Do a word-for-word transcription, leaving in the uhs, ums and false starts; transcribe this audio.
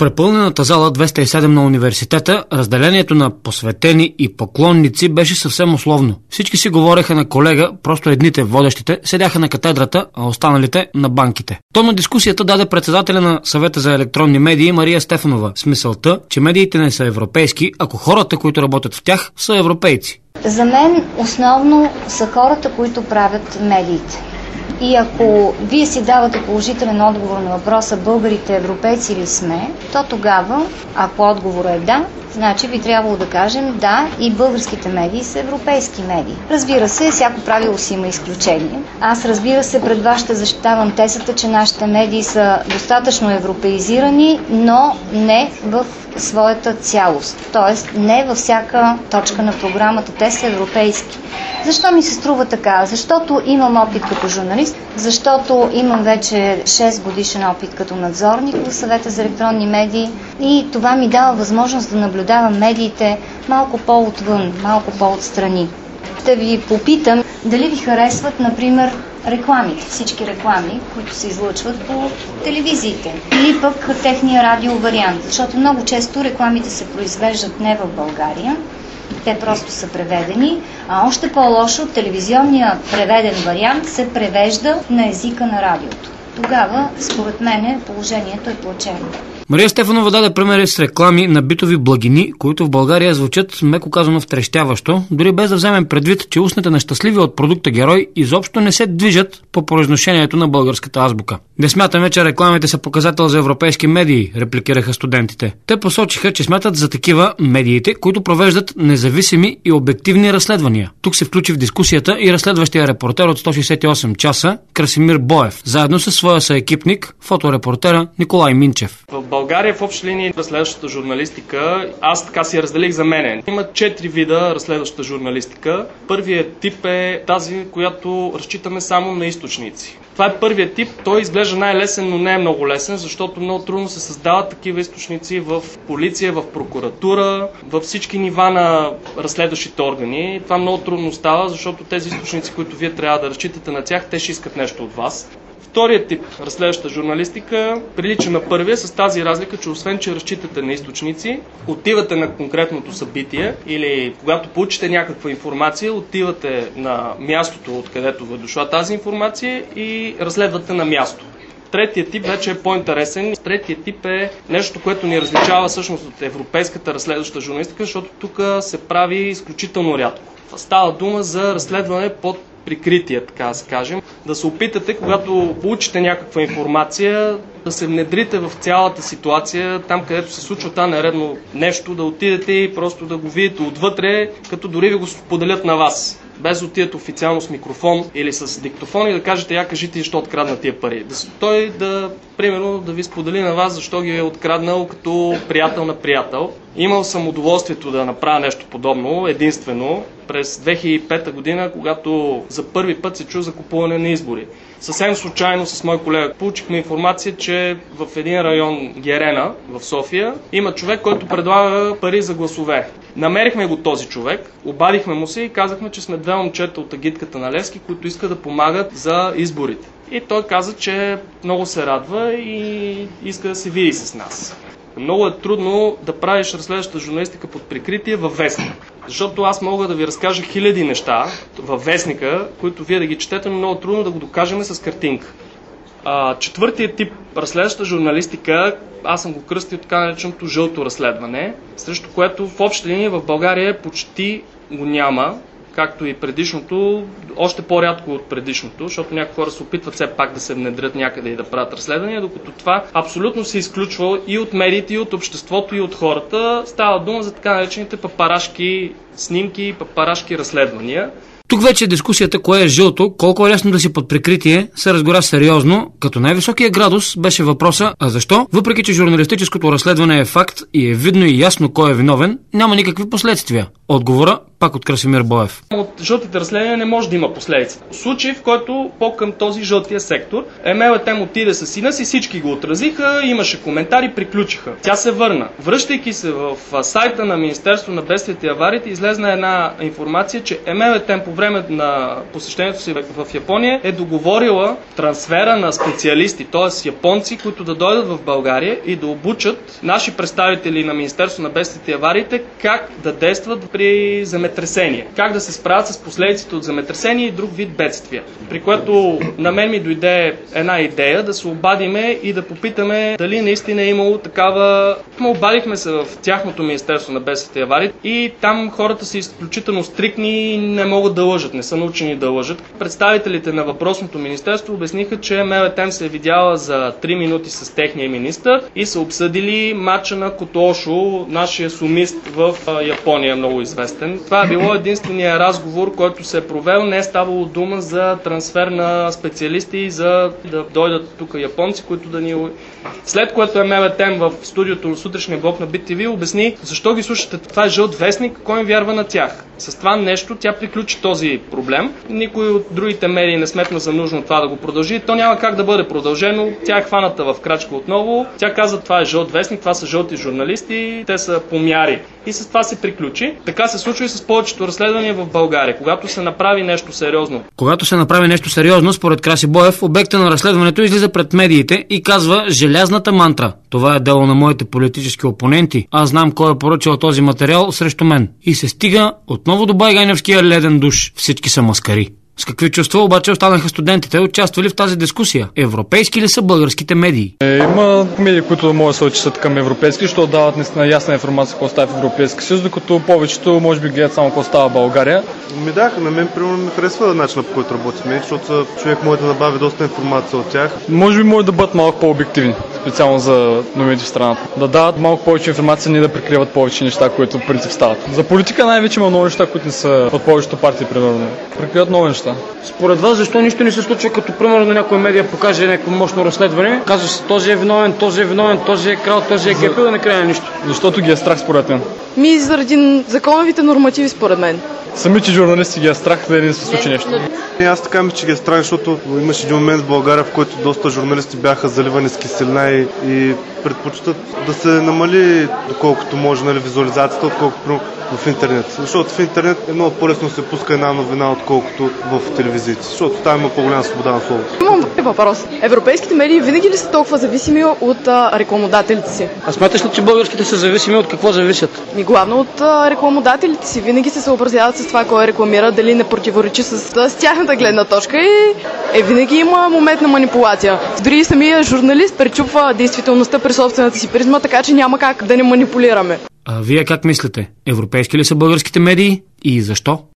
препълнената зала двеста и седем на университета разделението на посветени и поклонници беше съвсем условно. Всички си говореха на колега, просто едните, водещите, седяха на катедрата, а останалите на банките. Тон на дискусията даде председателя на Съвета за електронни медии Мария Стефанова с мисълта, че медиите не са европейски, ако хората, които работят в тях, са европейци. За мен основно са хората, които правят медиите. И ако вие си давате положителен отговор на въпроса българите европейци ли сме, то тогава, ако отговорът е да, значи би трябвало да кажем да, и българските медии са европейски медии. Разбира се, всяко правило си има изключение. Аз, разбира се, пред вас ще защитавам тезата, че нашите медии са достатъчно европеизирани, но не в своята цялост. Тоест, не във всяка точка на програмата. Те са европейски. Защо ми се струва така? Защото имам опит като журналист, защото имам вече шест годишен опит като надзорник в Съвета за електронни медии и това ми дава възможност да наблюдавам медиите малко по-отвън, малко по-отстрани. Да ви попитам дали ви харесват, например, рекламите, всички реклами, които се излъчват по телевизиите или пък техния радиовариант, защото много често рекламите се произвеждат не в България, те просто са преведени, а още по-лошо телевизионния преведен вариант се превежда на езика на радиото. Тогава, според мен, положението е плачевно. Мария Стефанова даде примери с реклами на битови благини, които в България звучат, меко казано, втрещяващо, дори без да вземем предвид, че устните на щастливи от продукта герой изобщо не се движат по произношението на българската азбука. Не смятаме, че рекламите са показател за европейски медии, репликираха студентите. Те посочиха, че смятат за такива медиите, които провеждат независими и обективни разследвания. Тук се включи в дискусията и разследващия репортер от сто шейсет и осем часа Красимир Боев, заедно със своя съекипник, фоторепортера Николай Минчев. В България в общи линии разследващата журналистика, аз така си я разделих за мене. Има четири вида разследваща журналистика. Първият тип е тази, която разчитаме само на източници. Това е първият тип. Той изглежда най-лесен, но не е много лесен, защото много трудно се създават такива източници в полиция, в прокуратура, във всички нива на разследващите органи. Това много трудно става, защото тези източници, които вие трябва да разчитате на тях, те ще искат нещо от вас. Вторият тип разследваща журналистика прилича на първия с тази разлика, че освен, че разчитате на източници, отивате на конкретното събитие или когато получите някаква информация, отивате на мястото, откъдето ви е дошла тази информация и разследвате на място. Третият тип вече е по-интересен. Третият тип е нещо, което ни различава всъщност от европейската разследваща журналистика, защото тук се прави изключително рядко. Става дума за разследване под прикритие, така да се кажем. Да се опитате, когато получите някаква информация, да се внедрите в цялата ситуация, там където се случва това нередно нещо, да отидете и просто да го видите отвътре, като дори ви го споделят на вас. Без да отидете официално с микрофон или с диктофон и да кажете, я кажете защо открадна тия пари. Да, той да, примерно, да ви сподели на вас защо ги е откраднал като приятел на приятел. Имал съм удоволствието да направя нещо подобно, единствено, през две хиляди и пета година, когато за първи път се чу за купуване на избори. Съвсем случайно с мой колега получихме информация, че в един район Герена, в София, има човек, който предлага пари за гласове. Намерихме го този човек, обадихме му се и казахме, че сме две момчета от агитката на Левски, които искат да помагат за изборите. И той каза, че много се радва и иска да се види с нас. Много е трудно да правиш разследваща журналистика под прикритие във вестник. Защото аз мога да ви разкажа хиляди неща във вестника, които вие да ги четете, но много трудно да го докажем с картинка. А, четвъртият тип разследваща журналистика, аз съм го кръстил така нареченото жълто разследване, срещу което в обща линия в България почти го няма, както и предишното, още по-рядко от предишното, защото някои хора се опитват все пак да се внедрят някъде и да правят разследвания, докато това абсолютно се изключва и от медиите, и от обществото, и от хората. Става дума за така наречените папарашки снимки, папарашки разследвания. Тук вече дискусията кое е жълто, колко е лесно да си под прикритие, се разгоря сериозно, като най-високия градус беше въпроса, а защо? Въпреки че журналистическото разследване е факт и е видно и ясно кой е виновен, няма никакви последствия. Отговора пак от Красимир Боев. От жълтите разследвания не може да има последици. Случай, в който по-към този жълтия сектор МЛТМ отиде със сина си, всички го отразиха, имаше коментари, приключиха. Тя се върна. Връщайки се в сайта на Министерство на бедствията и авариите, излезна една информация, че МЛТМ по време на посещението си в Япония е договорила трансфера на специалисти, т.е. японци, които да дойдат в България и да обучат наши представители на Министерство на бедствията и авариите как да действат при земетресение, как да се справят с последиците от земетресение и друг вид бедствия. При което на мен ми дойде една идея да се обадиме и да попитаме дали наистина е имало такава... Обадихме се в тяхното Министерство на бедствията и авариите и там хората са изключително стриктни и не могат да лъжат, не са научени да лъжат. Представителите на въпросното министерство обясниха, че МЛТМ се е видяла за три минути с техния министър и са обсъдили матча на Котошо, нашия сумист в Япония, много известен. Това е било единствения разговор, който се е провел. Не е ставало дума за трансфер на специалисти, за да дойдат тук японци, които да ни... След което МЛТМ в студиото на сутрешния блок на Би Ти Ви обясни защо ги слушате. Това е жълт вестник, кой им вярва на тях. С това нещо тя приключи този проблем. Никой от другите медии не сметна за нужно това да го продължи. То няма как да бъде продължено. Тя е хваната в крачка отново. Тя каза, това е жълт вестник, това са жълти журналисти, те са помяри. И с това се приключи. Така се случва и с повечето разследвания в България. Когато се направи нещо сериозно. Когато се направи нещо сериозно, според Краси Боев, обекта на разследването излиза пред медиите и казва желязната мантра. Това е дело на моите политически опоненти. Аз знам кой е поръчал този материал срещу мен. И се стига отново до байганевския леден душ. Всички са маскари. С какви чувства обаче останаха студентите, участвали в тази дискусия? Европейски ли са българските медии? Е, има медии, които могат да се отчитат към европейски, защото дават наистина ясна информация какво става в Европейски съюз, докато повечето може би гледат само какво става в България. Ми да, на мен примерно ми харесва начина, по който работим, защото човек може да набави доста информация от тях. Може би може да бъдат малко по-обективни, специално за новините в страната. Да дават малко повече информация, не да прикриват повече неща, които в принцип стават. За политика най-вече има много неща, които не са от повечето партии, примерно. Прикриват много неща. Според вас, защо нищо не се случва, като примерно на някоя медия покаже някакво мощно разследване, казва се, този е виновен, този е виновен, този е крал, този е гепил, да не края нищо? Защото ги е страх, според мен. Ми заради законовите нормативи, според мен. Самите журналисти ги е страх да не се случи нещо. И аз така мисля, че ги е страх, защото имаше един момент в България, в който доста журналисти бяха заливани с киселина и, и предпочитат да се намали доколкото може, нали, визуализацията, отколкото в интернет. Защото в интернет е много по-лесно се пуска една новина, отколкото в телевизиите. Защото там има по-голяма свобода на словото. Имам въпрос. Европейските медии винаги ли са толкова зависими от а, рекламодателите си? А смяташ ли, че българските са зависими от какво зависят? Ми главно от а, рекламодателите си. Винаги се съобразяват с това, кой рекламира, дали не противоречи с, с тяхната гледна точка и е, винаги има момент на манипулация. Дори и самия журналист пречупва действителността при собствената си призма, така че няма как да не манипулираме. А вие как мислите? Европейски ли са българските медии и защо?